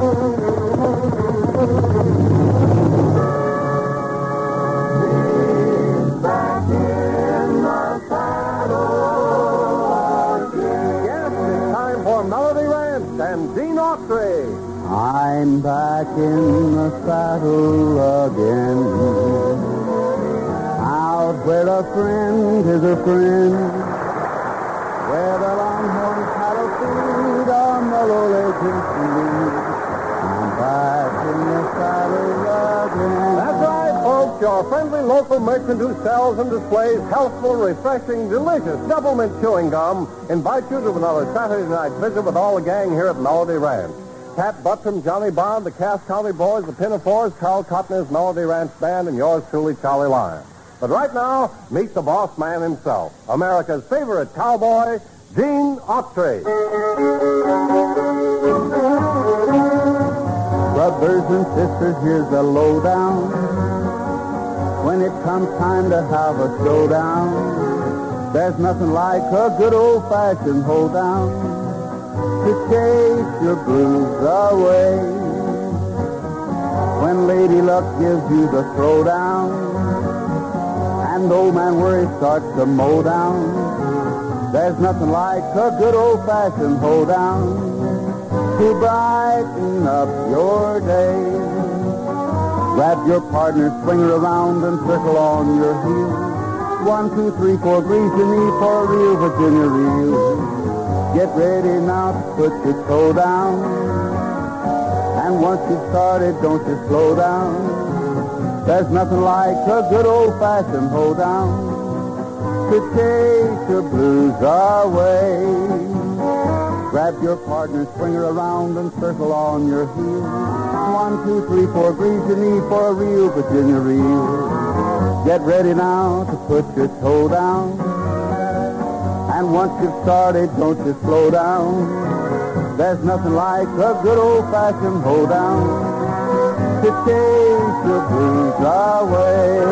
And Gene Autry. I'm back in the saddle again, out where a friend is a friend, where the longhorn cattle feed on mellow legends lead. I'm back in the saddle again. That's right, folks. Your friendly local merchant who sells and displays healthful, refreshing, delicious double mint chewing gum invites you to another Saturday night visit with all the gang here at Melody Ranch. Pat Buttram, Johnny Bond, the Cass County Boys, the Pinafores, Carl Cotner's Melody Ranch Band, and yours truly, Charlie Lyon. But right now, meet the boss man himself, America's favorite cowboy, Gene Autry. Brothers and sisters, here's the lowdown. When it comes time to have a showdown, there's nothing like a good old-fashioned hoedown to chase your blues away. When Lady Luck gives you the throwdown and old man Worry starts to mow down, there's nothing like a good old-fashioned hoedown to brighten up your day. Grab your partner, swing her around, and circle on your heels. 1, 2, 3, 4, grease your knee for a real Virginia reel. Get ready now to put your toe down, and once you've started, don't you slow down. There's nothing like a good old-fashioned hoedown to chase your blues away. Grab your partner, swing her around, and circle on your heels. 1, 2, 3, 4, grease your knee for a real Virginia reel. Get ready now to put your toe down, and once you've started, don't you slow down. There's nothing like a good old-fashioned hoedown to chase your blues away.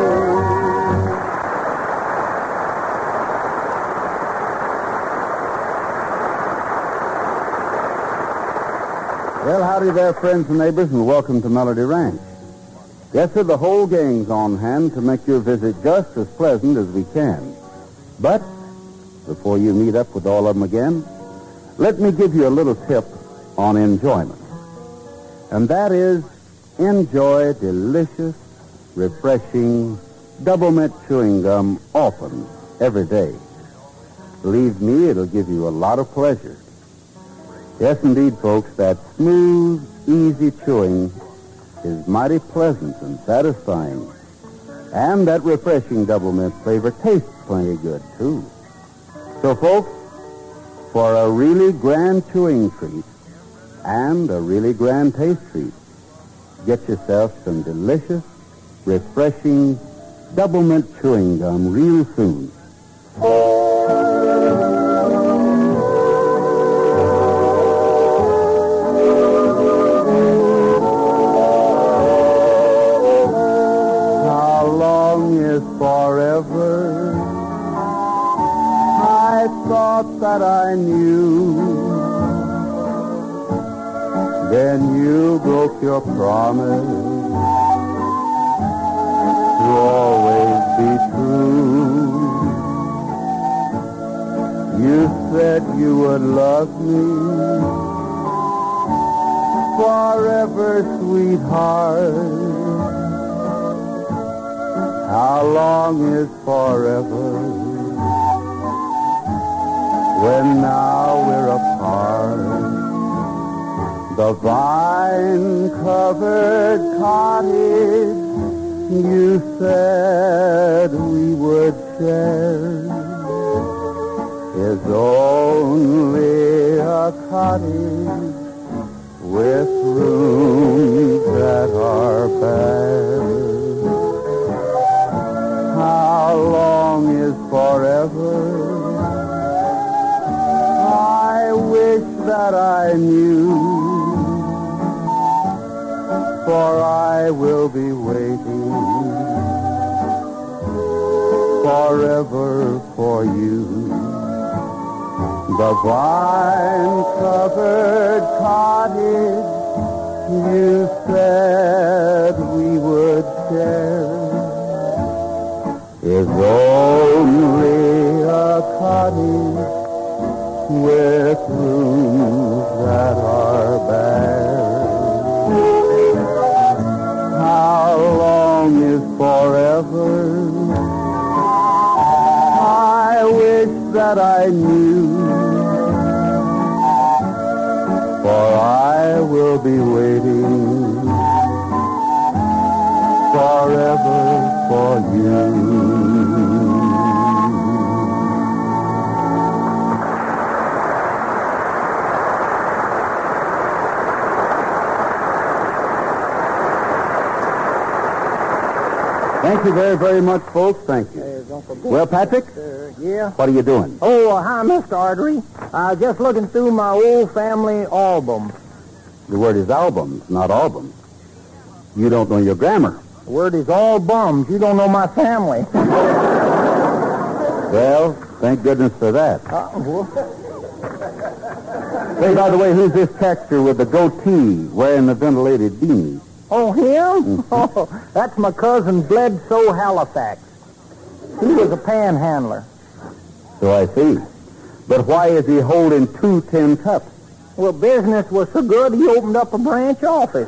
Well, howdy there, friends and neighbors, and welcome to Melody Ranch. Yes, sir, the whole gang's on hand to make your visit just as pleasant as we can. But before you meet up with all of them again, let me give you a little tip on enjoyment. And that is, enjoy delicious, refreshing, double mint chewing gum often, every day. Believe me, it'll give you a lot of pleasure. Yes, indeed, folks, that smooth, easy chewing is mighty pleasant and satisfying. And that refreshing double mint flavor tastes plenty good, too. So, folks, for a really grand chewing treat and a really grand taste treat, get yourself some delicious, refreshing double mint chewing gum real soon. Forever, I thought that I knew. Then you broke your promise to always be true. You said you would love me forever, sweetheart. How long is forever when now we're apart? The vine-covered cottage you said we would share is only a cottage with rooms that are bare. How long is forever? I wish that I knew, for I will be waiting forever for you. The vine-covered cottage you said we would share is only a cottage with rooms that are bare. How long is forever? I wish that I knew, for I will be waiting forever for you. Thank you very, very much, folks. Thank you. Well, Patrick? Yeah? What are you doing? Oh, hi, Mr. Artery. Just looking through my old family album. The word is albums, not albums. You don't know your grammar. The word is all bums. You don't know my family. Well, thank goodness for that. Say, by the way, who's this texture with the goatee wearing the ventilated beanie? Oh, him? Oh, that's my cousin Bledsoe Halifax. He was a panhandler. So I see. But why is he holding 2 tin cups? Well, business was so good, he opened up a branch office.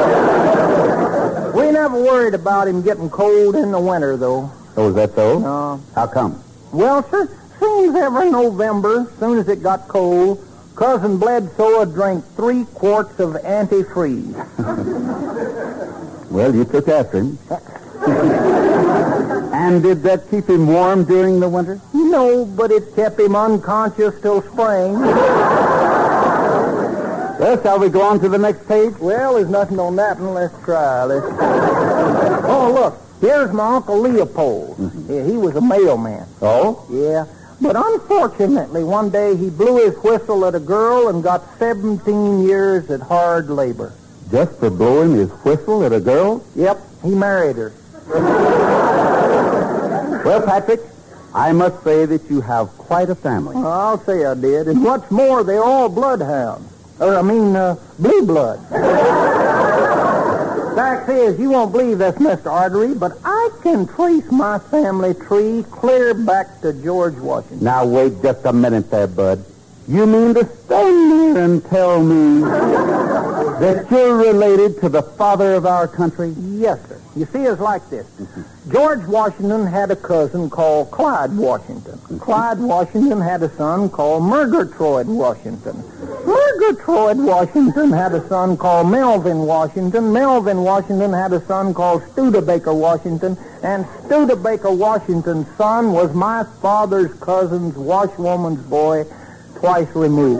We never worried about him getting cold in the winter, though. Oh, is that so? No. How come? Well, sir, seems every November, soon as it got cold, Cousin Bledsoe would drink 3 quarts of antifreeze. Well, you took after him. And did that keep him warm during the winter? No, but it kept him unconscious till spring. Well, shall we go on to the next page? Well, there's nothing on that one. Let's try. Oh, look. Here's my Uncle Leopold. Mm-hmm. Yeah, he was a mailman. Oh? Yeah. But unfortunately, one day he blew his whistle at a girl and got 17 years at hard labor. Just for blowing his whistle at a girl? Yep, he married her. Well, Patrick, I must say that you have quite a family. I'll say I did. And what's more, they're all bloodhounds. Blue blood. Fact is, you won't believe this, Mr. Artery, but I can trace my family tree clear back to George Washington. Now, wait just a minute there, Bud. You mean to stand there and tell me that you're related to the father of our country? Yes, sir. You see, it's like this. George Washington had a cousin called Clyde Washington. Clyde Washington had a son called Murgatroyd Washington. Murgatroyd Washington had a son called Melvin Washington. Melvin Washington had a son called Studebaker Washington. And Studebaker Washington's son was my father's cousin's washwoman's boy, twice removed.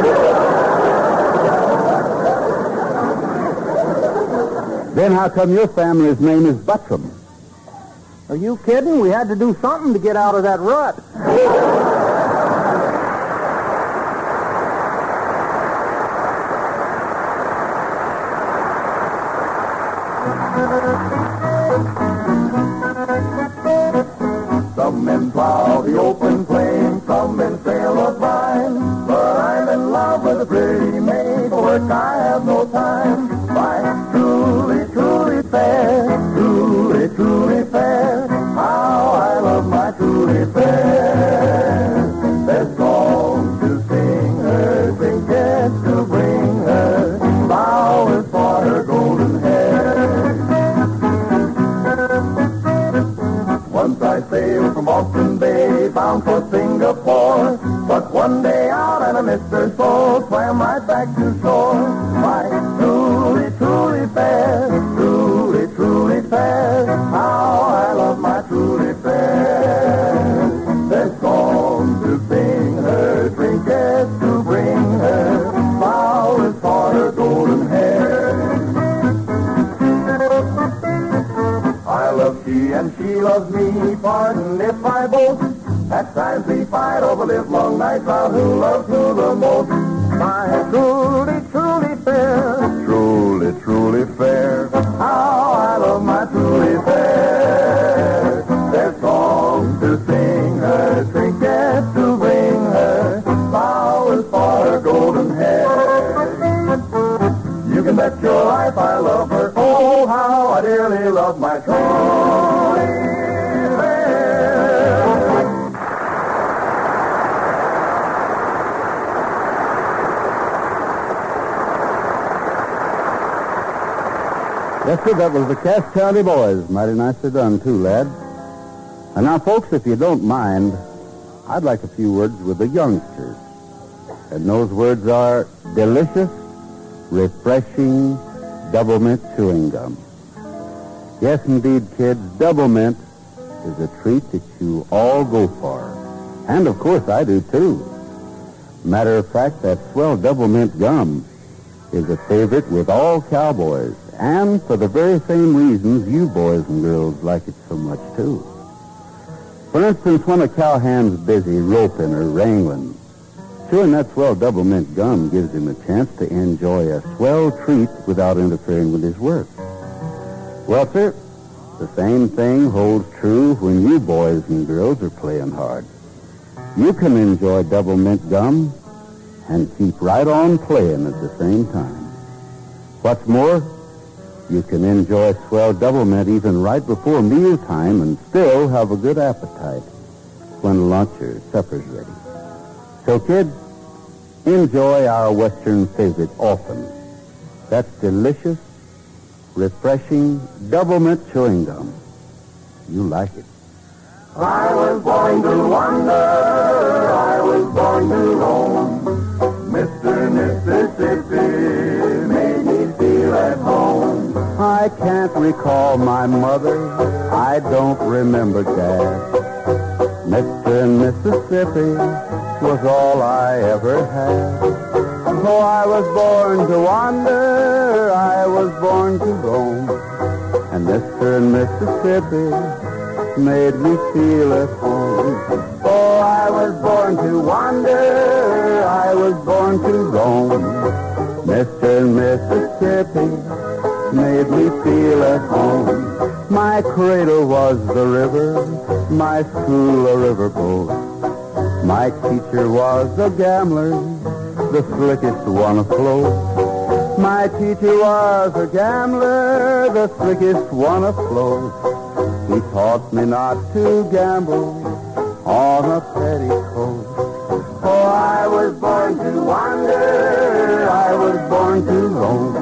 Then how come your family's name is Buttram? Are you kidding? We had to do something to get out of that rut. Some men plow the open plain, some men sail a vine, but I'm in love with a pretty maid, for work I have no time. My truly, truly fair, truly, truly fair, how I love my truly fair. There's songs to sing her, trinkets to bring her, flowers for her golden hair. Once I sailed from Boston Bay, bound for Singapore, but one day out and I missed her so, swam right back to shore. My truly, truly fair, truly, truly fair, how I love my truly fair. There's songs to sing her, trinkets to bring her, flowers for her golden hair. I love she and she loves me, pardon if I boast. At times we fight over livelong nights out who loves who the most. My truly, truly fair, truly, truly fair, how I love my truly fair. There's songs to sing her, trinkets to bring her, flowers for her golden hair. You can bet your life I love her. Oh, how I dearly love my Troy fair. Yes, sir, that was the Cass County Boys. Mighty nicely done, too, lad. And now, folks, if you don't mind, I'd like a few words with the youngsters. And those words are delicious, refreshing, double mint chewing gum. Yes, indeed, kids, double mint is a treat that you all go for. And, of course, I do, too. Matter of fact, that swell double mint gum is a favorite with all cowboys. And for the very same reasons you boys and girls like it so much, too. For instance, when a cowhand's busy roping or wrangling, chewing that swell double mint gum gives him a chance to enjoy a swell treat without interfering with his work. Well, sir, the same thing holds true when you boys and girls are playing hard. You can enjoy double mint gum and keep right on playing at the same time. What's more, you can enjoy swell double mint even right before mealtime and still have a good appetite when lunch or supper's ready. So, kids, enjoy our Western favorite often. That's delicious, refreshing double mint chewing gum. You like it. I was born to wander, I was born to roam. Mr. Mississippi made me feel at home. I can't recall my mother, I don't remember Dad. Mr. Mississippi was all I ever had. Oh, I was born to wander, I was born to roam. And Mr. Mississippi made me feel at home. Oh, I was born to wander, I was born to roam. Mr. Mississippi made me feel at home. My cradle was the river, my school a riverboat. My teacher was a gambler, the slickest one afloat. My teacher was a gambler, the slickest one afloat. He taught me not to gamble on a petticoat. Oh, I was born to wander, I was born to roam.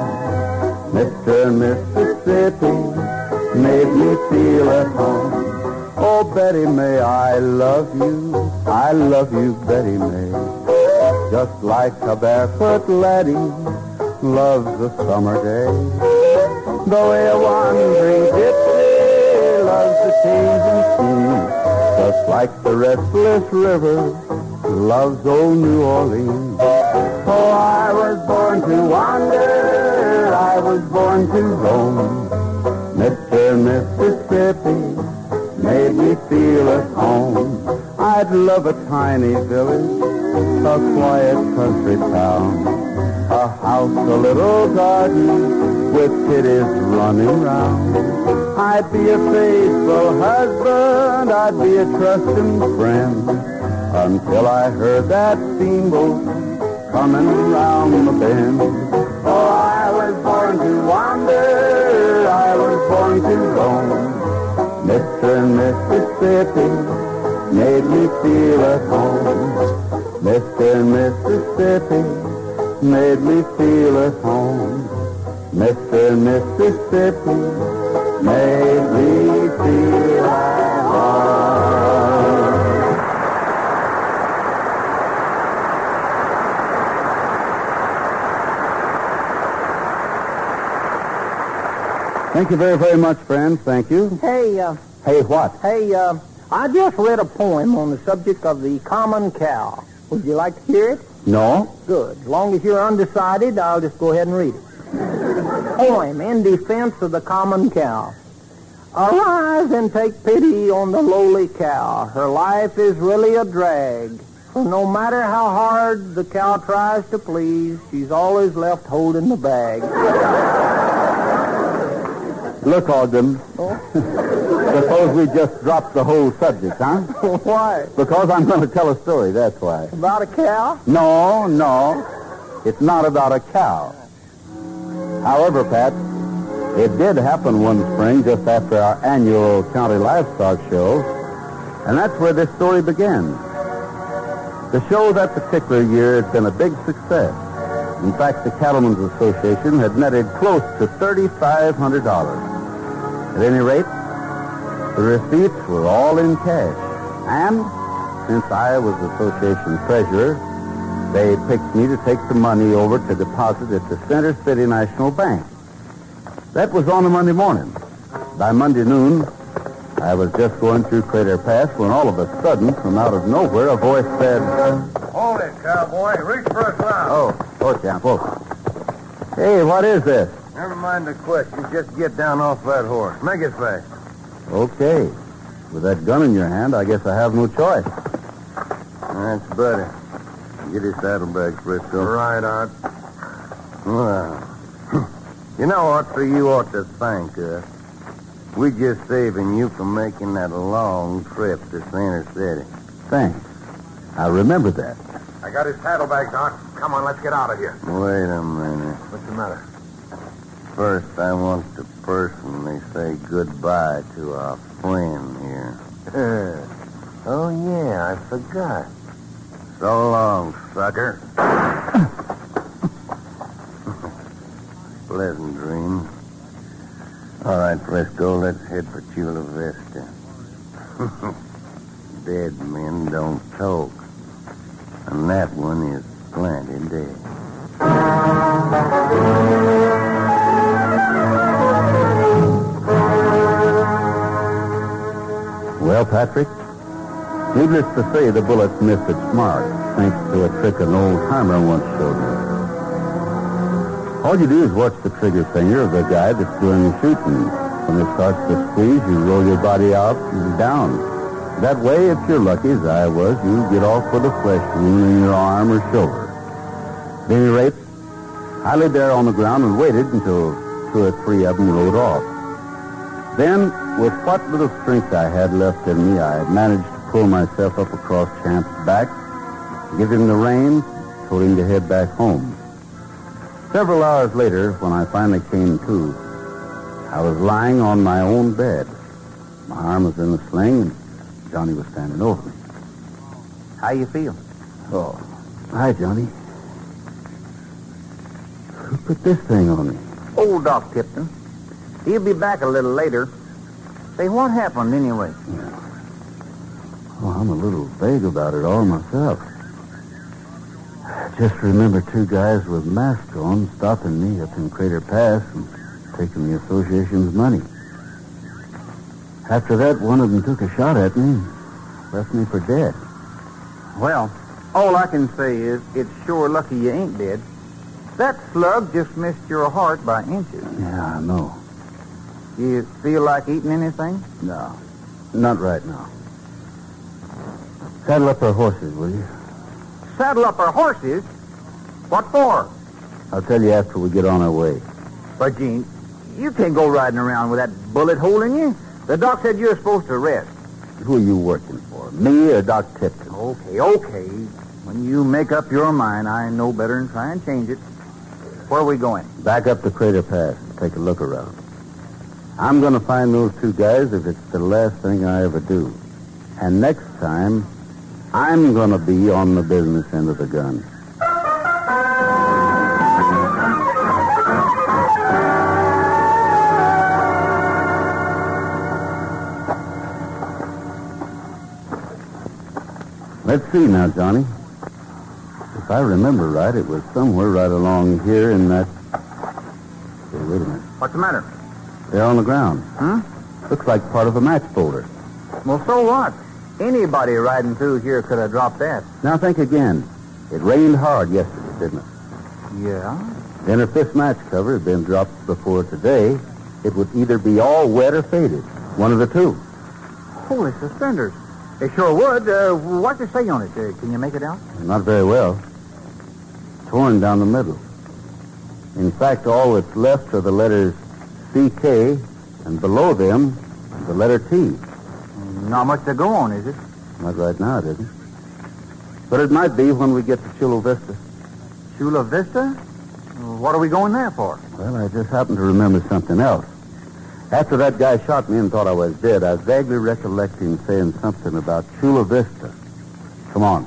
Mr. Mississippi made me feel at home. Oh, Betty May, I love you, Betty May. Just like a barefoot laddie loves a summer day. The way a wandering gypsy loves the kings and queens. Just like the restless river loves old New Orleans. Oh, I was born to wander, I was born to roam. Mr. Mississippi made me feel at home. I'd love a tiny village, a quiet country town, a house, a little garden with kiddies running round. I'd be a faithful husband, I'd be a trusting friend, until I heard that steamboat coming round the bend. Oh, I was born to wander, I was born to roam. Mr. Mississippi made me feel at home. Mr. Mississippi made me feel at home. Mr. Mississippi made me feel at home. Thank you very, very much, friends. Thank you. Hey, Hey, what? I just read a poem on the subject of the common cow. Would you like to hear it? No? Good. As long as you're undecided, I'll just go ahead and read it. Poem in defense of the common cow. Arise and take pity on the lowly cow. Her life is really a drag. For no matter how hard the cow tries to please, she's always left holding the bag. Look, Ogden. Suppose we just drop the whole subject, huh? Why? Because I'm going to tell a story, that's why. About a cow? No. It's not about a cow. However, Pat, it did happen one spring just after our annual county livestock show, and that's where this story began. The show that particular year had been a big success. In fact, the Cattlemen's Association had netted close to $3,500. At any rate, the receipts were all in cash. And since I was association treasurer, they picked me to take the money over to deposit at the Center City National Bank. That was on a Monday morning. By Monday noon, I was just going through Crater Pass when all of a sudden, from out of nowhere, a voice said, Hold it, cowboy. Reach for us now. Oh, champ, oh. Hey, what is this? Never mind the questions. Just get down off that horse. Make it fast. Okay. With that gun in your hand, I guess I have no choice. That's better. Get his saddlebags, Frisco. Right, Art. Well, you know what, sir, you ought to thank us. We're just saving you from making that long trip to Center City. Thanks. I'll remember that. I got his saddlebags, Art. Come on, let's get out of here. Wait a minute. What's the matter? First, I want to personally say goodbye to our friend here. Oh, yeah, I forgot. So long, sucker. Pleasant dreams. All right, Frisco, let's head for Chula Vista. Dead men don't talk. And that one is plenty dead. Well, Patrick, needless to say, the bullets missed its mark, thanks to a trick an old-timer once showed me. All you do is watch the trigger finger of the guy that's doing the shooting. When it starts to squeeze, you roll your body out and down. That way, if you're lucky, as I was, you get off with a flesh wound in your arm or shoulder. At any rate, I lay there on the ground and waited until 2 or 3 of them rode off. Then, with what little strength I had left in me, I managed to pull myself up across Champ's back, give him the reins, told him to head back home. Several hours later, when I finally came to, I was lying on my own bed. My arm was in a sling, and Johnny was standing over me. How you feel? Oh, hi, Johnny. Who put this thing on me? Old Doc Tipton. He'll be back a little later. Say, what happened anyway? Oh, I'm a little vague about it all myself. I just remember 2 guys with masks on stopping me up in Crater Pass and taking the association's money. After that, one of them took a shot at me and left me for dead. Well, all I can say is it's sure lucky you ain't dead. That slug just missed your heart by inches. Yeah, I know. You feel like eating anything? No, not right now. Saddle up our horses, will you? Saddle up our horses? What for? I'll tell you after we get on our way. But, Gene, you can't go riding around with that bullet hole in you. The doc said you're supposed to rest. Who are you working for, me or Doc Tipton? Okay. When you make up your mind, I know better than try and change it. Where are we going? Back up the Crater Pass and take a look around. I'm going to find those 2 guys if it's the last thing I ever do. And next time, I'm going to be on the business end of the gun. Let's see now, Johnny. If I remember right, it was somewhere right along here in that... Hey, wait a minute. What's the matter? They're on the ground. Huh? Looks like part of a match folder. Well, so what? Anybody riding through here could have dropped that. Now think again. It rained hard yesterday, didn't it? Yeah? Then if this match cover had been dropped before today, it would either be all wet or faded. One of the 2. Holy suspenders. It sure would. What's it say on it? Can you make it out? Not very well. Torn down the middle. In fact, all that's left are the letters C.K., and below them, the letter T. Not much to go on, is it? Not right now, it isn't. But it might be when we get to Chula Vista. Chula Vista? What are we going there for? Well, I just happened to remember something else. After that guy shot me and thought I was dead, I vaguely recollect him saying something about Chula Vista. Come on.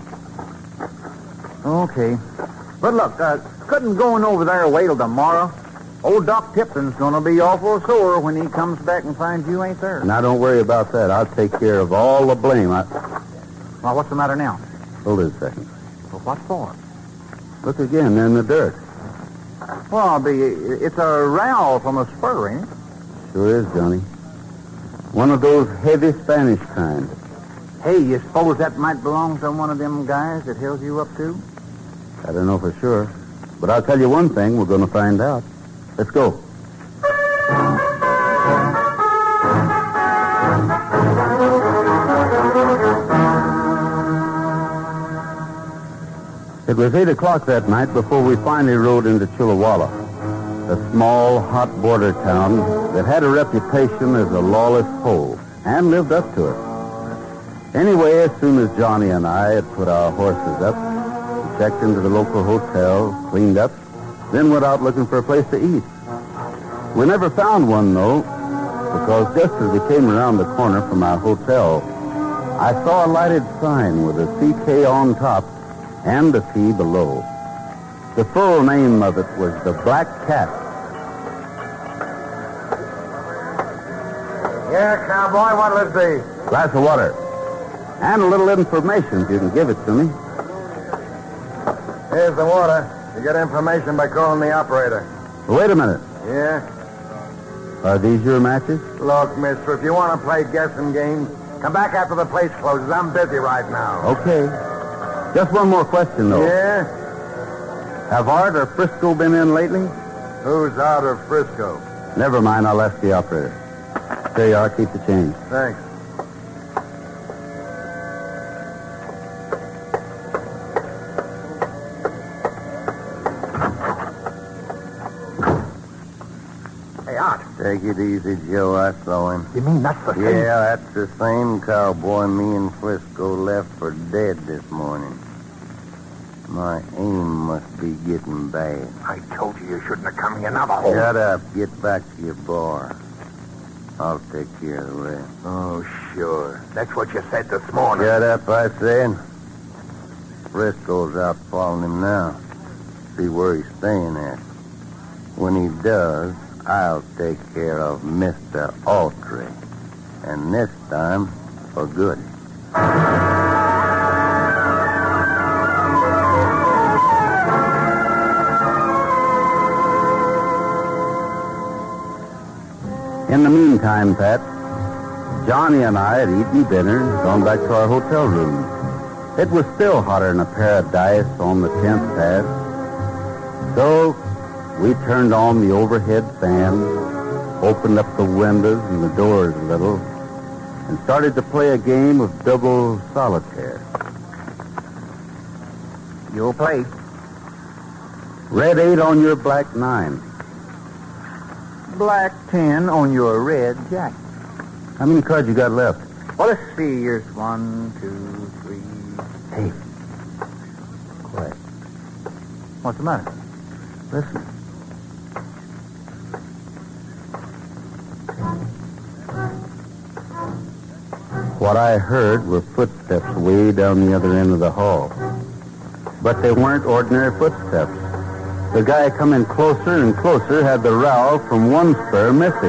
Okay. But look, couldn't going over there wait till tomorrow? Old Doc Tipton's going to be awful sore when he comes back and finds you ain't there. Now, don't worry about that. I'll take care of all the blame. Well, what's the matter now? Hold it a second. Well, what for? Look again, in the dirt. Well, it's a rowel from a spur, ain't it? Sure is, Johnny. One of those heavy Spanish kind. Hey, you suppose that might belong to one of them guys that held you up too? I don't know for sure. But I'll tell you one thing, we're going to find out. Let's go. It was 8 o'clock that night before we finally rode into Chilawalla, a small, hot border town that had a reputation as a lawless foe, and lived up to it. Anyway, as soon as Johnny and I had put our horses up, we checked into the local hotel, cleaned up, then went out looking for a place to eat. We never found one, though, because just as we came around the corner from our hotel, I saw a lighted sign with a CK on top and a T below. The full name of it was the Black Cat. Yeah, cowboy, what'll it be? Glass of water. And a little information if you can give it to me. Here's the water. You get information by calling the operator. Wait a minute. Yeah? Are these your matches? Look, mister, if you want to play guessing games, come back after the place closes. I'm busy right now. Okay. Just one more question, though. Yeah? Have Art or Frisco been in lately? Who's out of Frisco? Never mind, I'll ask the operator. Here you are, keep the change. Thanks. Hey, Art. Take it easy, Joe. I saw him. You mean that's the same? Yeah, that's the same cowboy me and Frisco left for dead this morning. My aim must be getting bad. I told you shouldn't have come here, Navajo. Shut up. Get back to your bar. I'll take care of the rest. Oh, sure. That's what you said this morning. Shut up, I said. Frisco's out following him now. See where he's staying at. When he does, I'll take care of Mr. Autry. And this time, for good. In the meantime, Pat, Johnny and I had eaten dinner and gone back to our hotel room. It was still hotter than a paradise on the 10th pass. So we turned on the overhead fan, opened up the windows and the doors a little, and started to play a game of double solitaire. You'll play. Red 8 on your black 9. Black 10 on your red jack. How many cards you got left? Well, let's see. Here's 1, 2, 3. Hey. Quiet. What's the matter? Listen. What I heard were footsteps way down the other end of the hall. But they weren't ordinary footsteps. The guy coming closer and closer had the rowel from one spur missing.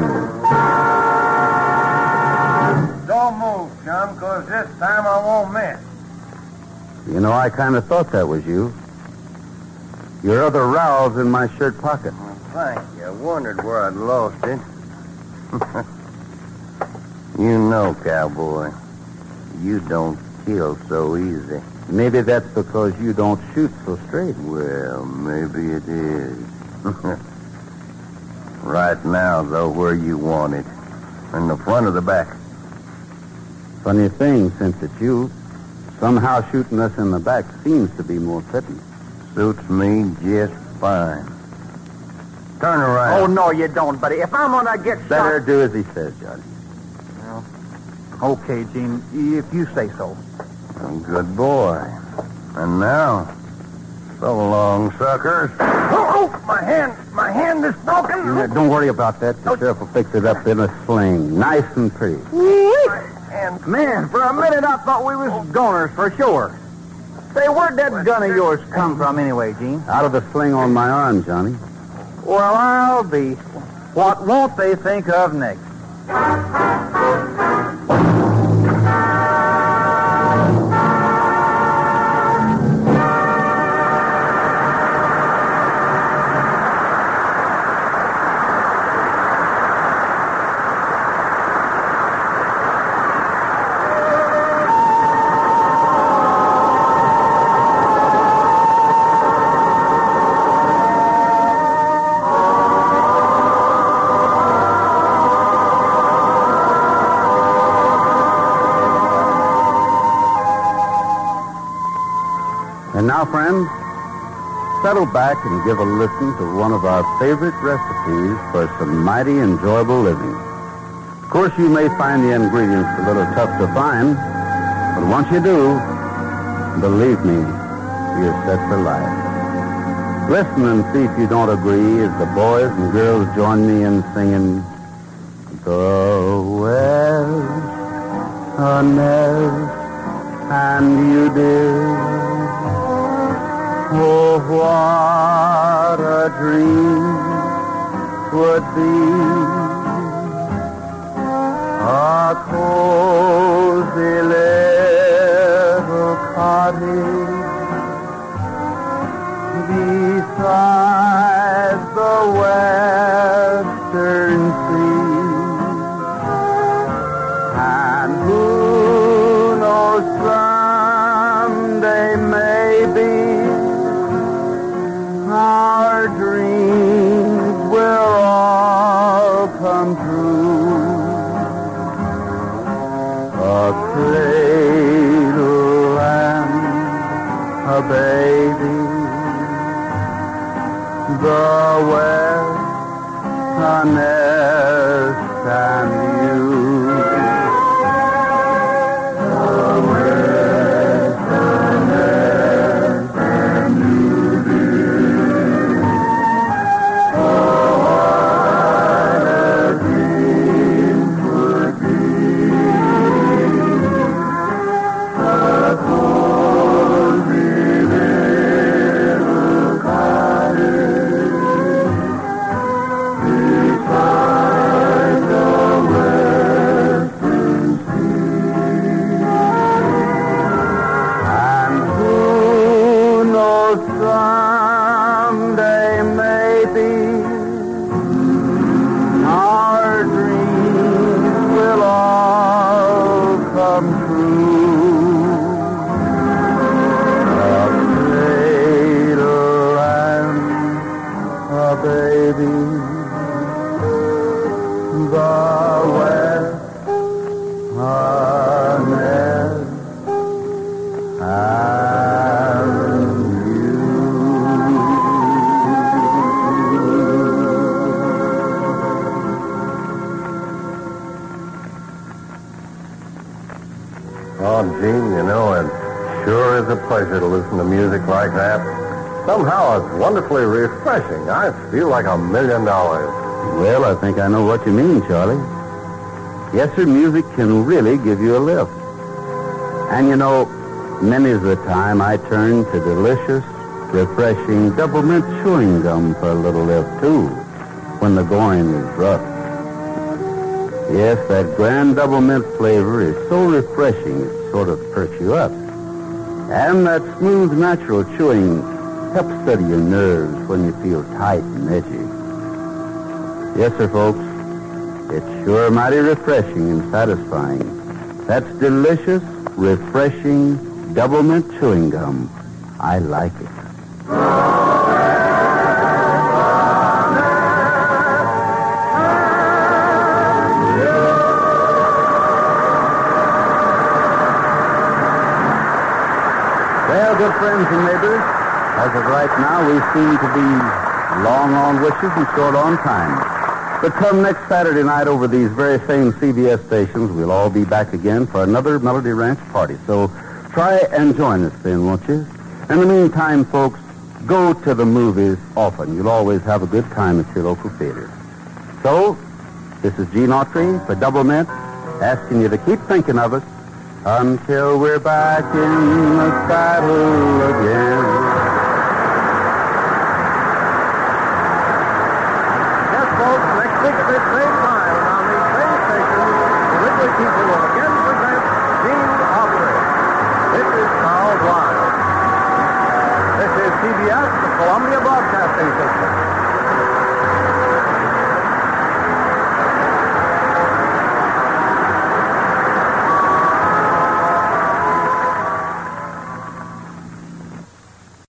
Don't move, chum, because this time I won't miss. You know, I kind of thought that was you. Your other rowel's in my shirt pocket. Well, thank you. I wondered where I'd lost it. You know, cowboy, you don't kill so easy. Maybe that's because you don't shoot so straight. Well, maybe it is. Right now, though, where you want it. In the front or the back? Funny thing, since it's you, somehow shooting us in the back seems to be more fitting. Suits me just fine. Turn around. Oh, no, you don't, buddy. If I'm gonna get shot... Better do as he says, Johnny. Well, okay, Gene, if you say so. Good boy. And now, So long, suckers. My hand is broken. Don't worry about that. The sheriff will fix it up in a sling. Nice and pretty. Man, for a minute I thought we was goners for sure. Say, where'd that gun of yours come from anyway, Gene? Out of the sling on my arm, Johnny. Well, I'll be. What won't they think of next? And now, friends, settle back and give a listen to one of our favorite recipes for some mighty enjoyable living. Of course, you may find the ingredients a little tough to find, but once you do, believe me, you're set for life. Listen and see if you don't agree as the boys and girls join me in singing, "The West, a nest, and you did. Oh, what a dream would be a cozy little cottage beside the western sea. And who knows, someday maybe our dreams will all come true. A cradle and a baby, the West, a nest, and you. Someday maybe our dreams will all come true. A cradle and a baby, the West, a nest, Oh, Gene, you know, it sure is a pleasure to listen to music like that. Somehow it's wonderfully refreshing. I feel like $1 million. Well, I think I know what you mean, Charlie. Yes, sir, music can really give you a lift. And you know, many's the time I turn to delicious, refreshing double mint chewing gum for a little lift, too, when the going is rough. Yes, that grand double mint flavor is so refreshing it sort of perks you up. And that smooth, natural chewing helps steady your nerves when you feel tight and edgy. Yes, sir, folks, it's sure mighty refreshing and satisfying. That's delicious, refreshing double mint chewing gum. I like it. Well, good friends and neighbors, as of right now, we seem to be long on wishes and short on time. But come next Saturday night over these very same CBS stations, we'll all be back again for another Melody Ranch party. So try and join us then, won't you? In the meantime, folks, go to the movies often. You'll always have a good time at your local theater. So, this is Gene Autry for Double Mint, asking you to keep thinking of us until we're back in the saddle again. Yes, folks, next week at this same time and on these same stations, the Wrigley people will again present Gene Autry. This is Charles Lyle. This is CBS, the Columbia Broadcasting System.